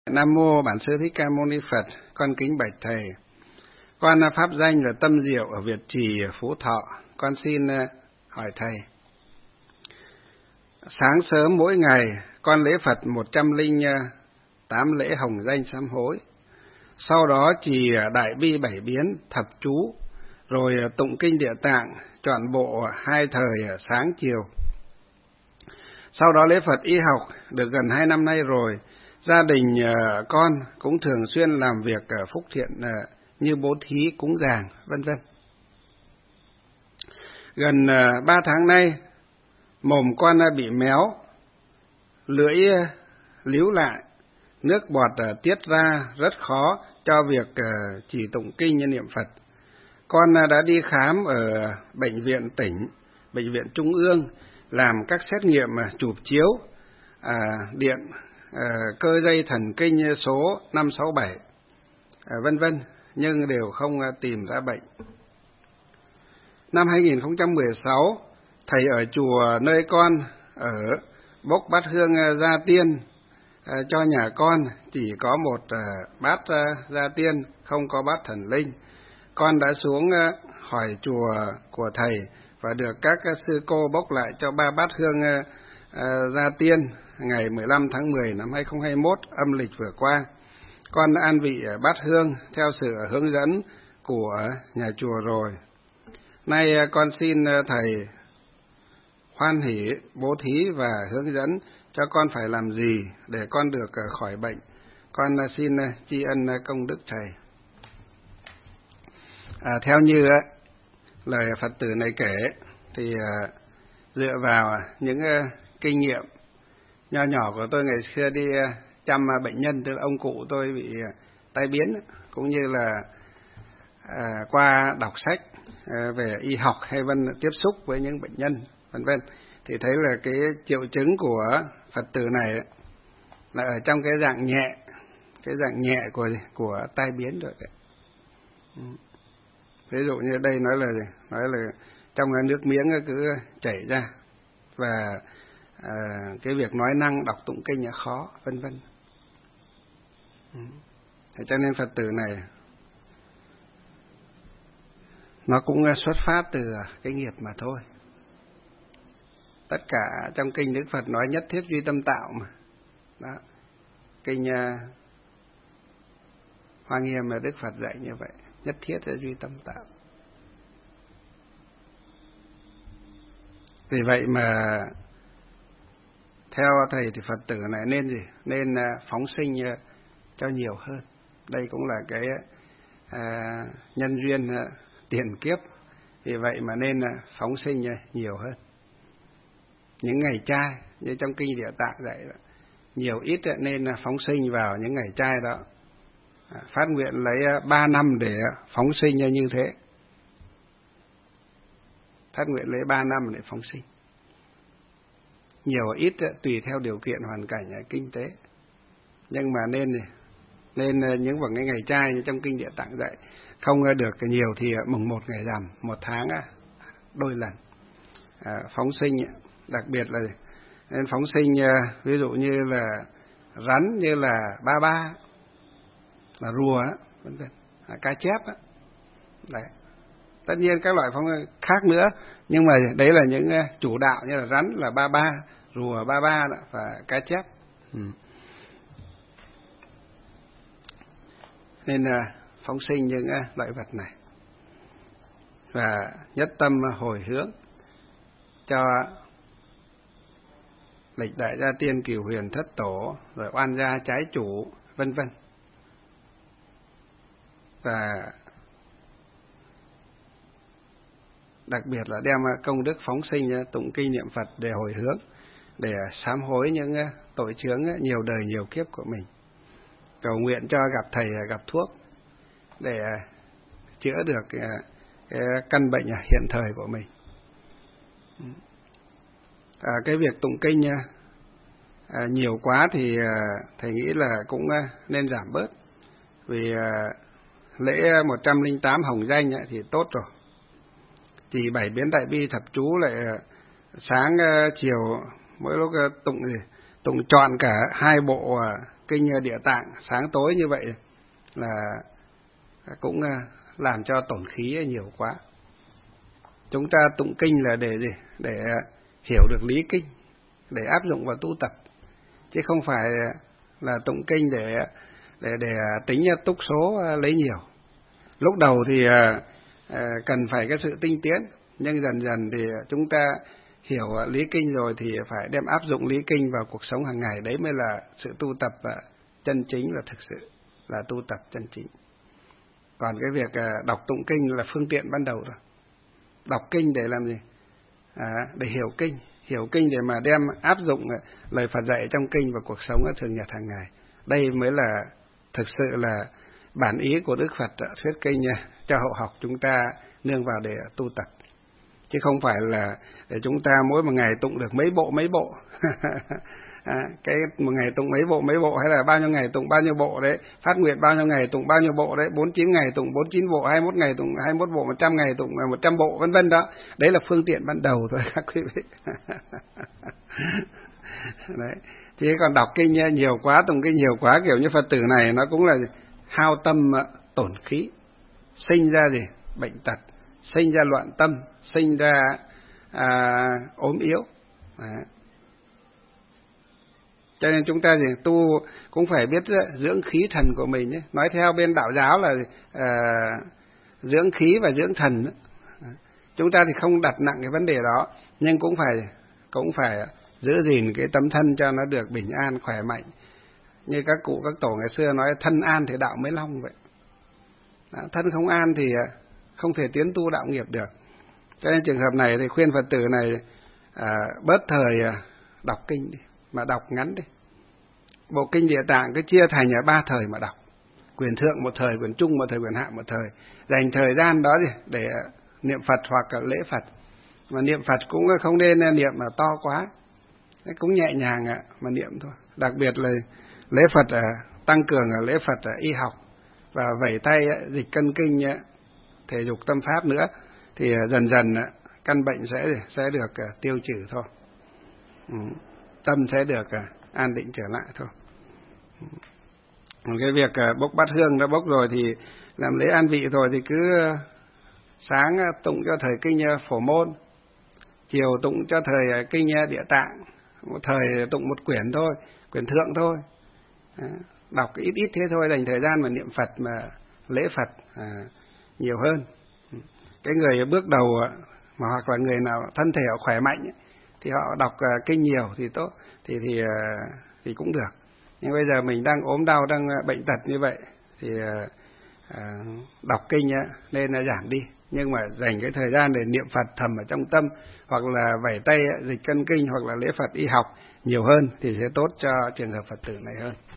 Nam mô Bản Sư Thích Ca Mâu Ni Phật. Con kính bạch thầy. Con pháp danh là Tâm Diệu ở Việt Trì, Phú Thọ. Con xin hỏi thầy. Sáng sớm mỗi ngày con lễ Phật 108 lễ hồng danh sám hối. Sau đó trì đại bi 7 biến thập chú, rồi tụng kinh Địa Tạng trọn bộ 2 thời sáng chiều. Sau đó lễ Phật y học được gần 2 năm nay rồi. Gia đình con cũng thường xuyên làm việc phúc thiện như bố thí, cúng dường, vân vân. Gần 3 tháng nay, mồm con bị méo, lưỡi líu lại, nước bọt tiết ra rất khó cho việc chỉ tụng kinh như niệm Phật. Con đã đi khám ở bệnh viện tỉnh, bệnh viện trung ương, làm các xét nghiệm chụp chiếu, điện, cơ dây thần kinh số 567, vân vân, nhưng đều không tìm ra bệnh. Năm 2016, thầy ở chùa nơi con ở bốc bát hương gia tiên cho nhà con, chỉ có một bát gia tiên, không có bát thần linh. Con đã xuống hỏi chùa của thầy và được các sư cô bốc lại cho 3 bát hương gia tiên ngày 15 tháng 10 năm 2021 âm lịch vừa qua. Con đã an vị bát hương theo sự hướng dẫn của nhà chùa rồi. Nay con xin thầy hoan hỷ bố thí và hướng dẫn cho con phải làm gì để con được khỏi bệnh. Con xin tri ân công đức thầy. Theo như lời Phật tử này kể thì dựa vào những kinh nghiệm nho nhỏ của tôi ngày xưa đi chăm bệnh nhân, tức là ông cụ tôi bị tai biến, cũng như là qua đọc sách về y học hay tiếp xúc với những bệnh nhân, vân vân, thì thấy là cái triệu chứng của Phật tử này là ở trong cái dạng nhẹ của tai biến rồi đấy. Ví dụ như đây nói là trong cái nước miếng cứ chảy ra, và cái việc nói năng đọc tụng kinh là khó, vân vân. Thế cho nên Phật tử này nó cũng xuất phát từ cái nghiệp mà thôi. Tất cả trong kinh Đức Phật nói nhất thiết duy tâm tạo mà. Đó. Kinh Hoa Nghiêm mà Đức Phật dạy như vậy, nhất thiết là duy tâm tạo. Vì vậy mà theo thầy thì Phật tử này nên gì? Nên phóng sinh cho nhiều hơn. Đây cũng là cái nhân duyên tiền kiếp. Vì vậy mà nên phóng sinh nhiều hơn. Những ngày trai, như trong kinh Địa Tạng dạy, nhiều ít nên phóng sinh vào những ngày trai đó. Phát nguyện lấy 3 năm để phóng sinh như thế. Phát nguyện lấy 3 năm để phóng sinh. Nhiều ít tùy theo điều kiện hoàn cảnh kinh tế. Nhưng mà nên những vào cái ngày trai như trong kinh Địa Tạng dạy, không được nhiều thì mùng 1 ngày rằm, 1 tháng đôi lần phóng sinh. Đặc biệt là nên phóng sinh ví dụ như là rắn, như là ba ba, là rùa, vân vân, cá chép đấy. Tất nhiên các loại phóng khác nữa, nhưng mà đấy là những chủ đạo, như là rắn là ba ba, rùa ba ba và cá chép. Nên phóng sinh những loại vật này và nhất tâm hồi hướng cho lịch đại gia tiên, cửu huyền thất tổ, rồi oan gia trái chủ, vân vân. Và đặc biệt là đem công đức phóng sinh tụng kinh niệm Phật để hồi hướng, để sám hối những tội chướng nhiều đời nhiều kiếp của mình. Cầu nguyện cho gặp thầy, gặp thuốc để chữa được cái căn bệnh hiện thời của mình. Cái việc tụng kinh nhiều quá thì thầy nghĩ là cũng nên giảm bớt. Vì lễ 108 hồng danh thì tốt rồi. Chỉ 7 biến đại bi thập chú lại sáng chiều mỗi lúc tụng trọn cả 2 bộ kinh Địa Tạng sáng tối như vậy là cũng làm cho tổn khí nhiều quá. Chúng ta tụng kinh là để gì? Để hiểu được lý kinh, để áp dụng vào tu tập, chứ không phải là tụng kinh để tính túc số lấy nhiều. Lúc đầu thì cần phải cái sự tinh tiến, nhưng dần dần thì chúng ta hiểu lý kinh rồi thì phải đem áp dụng lý kinh vào cuộc sống hàng ngày. Đấy mới là sự tu tập chân chính, là thực sự là tu tập chân chính. Còn cái việc đọc tụng kinh là phương tiện ban đầu thôi. Đọc kinh để làm gì? Để hiểu kinh để mà đem áp dụng lời Phật dạy trong kinh vào cuộc sống thường nhật hàng ngày. Đây mới là thực sự là bản ý của Đức Phật thuyết kinh cho hậu học chúng ta nương vào để tu tập, chứ không phải là để chúng ta mỗi một ngày tụng được mấy bộ cái một ngày tụng mấy bộ hay là bao nhiêu ngày tụng bao nhiêu bộ đấy, phát nguyện bao nhiêu ngày tụng bao nhiêu bộ đấy, 49 ngày tụng 49 bộ, 21 ngày tụng 21 bộ, 100 ngày tụng 100 bộ, vân vân đó. Đấy là phương tiện ban đầu thôi các quý vị. Đấy. Chứ còn đọc kinh nhiều quá, tụng kinh nhiều quá kiểu như Phật tử này nó cũng là hao tâm tổn khí, sinh ra gì? Bệnh tật, sinh ra loạn tâm, sinh ra ốm yếu. Đấy. Cho nên chúng ta gì tu cũng phải biết dưỡng khí thần của mình ấy. Nói theo bên đạo giáo là dưỡng khí và dưỡng thần. Chúng ta thì không đặt nặng cái vấn đề đó, nhưng cũng phải giữ gìn cái tấm thân cho nó được bình an, khỏe mạnh. Như các cụ các tổ ngày xưa nói thân an thì đạo mới long vậy. Thân không an thì không thể tiến tu đạo nghiệp được. Cho nên trường hợp này thì khuyên Phật tử này bớt thời đọc kinh đi, mà đọc ngắn đi. Bộ kinh Địa Tạng cứ chia thành 3 thời mà đọc. Quyền thượng một thời, quyền trung một thời, quyền hạ một thời. Dành thời gian đó để niệm Phật hoặc lễ Phật. Mà niệm Phật cũng không nên niệm mà to quá, cũng nhẹ nhàng mà niệm thôi. Đặc biệt là lễ Phật tăng cường lễ Phật y học và vẩy tay dịch cân kinh, thể dục tâm pháp nữa, thì dần dần căn bệnh sẽ được tiêu trừ thôi. Tâm sẽ được an định trở lại thôi. Cái việc bốc bát hương đã bốc rồi thì làm lễ an vị rồi thì cứ sáng tụng cho thời kinh Phổ Môn, chiều tụng cho thời kinh Địa Tạng, một thời tụng một quyển thôi, quyển thượng thôi. Đọc ít ít thế thôi, dành thời gian mà niệm Phật mà lễ Phật nhiều hơn. Cái người bước đầu mà hoặc là người nào thân thể họ khỏe mạnh thì họ đọc kinh nhiều thì tốt, thì cũng được. Nhưng bây giờ mình đang ốm đau, đang bệnh tật như vậy thì đọc kinh nên là giảm đi, nhưng mà dành cái thời gian để niệm Phật thầm ở trong tâm, hoặc là vẩy tay dịch cân kinh, hoặc là lễ Phật y học nhiều hơn thì sẽ tốt cho trường hợp Phật tử này hơn.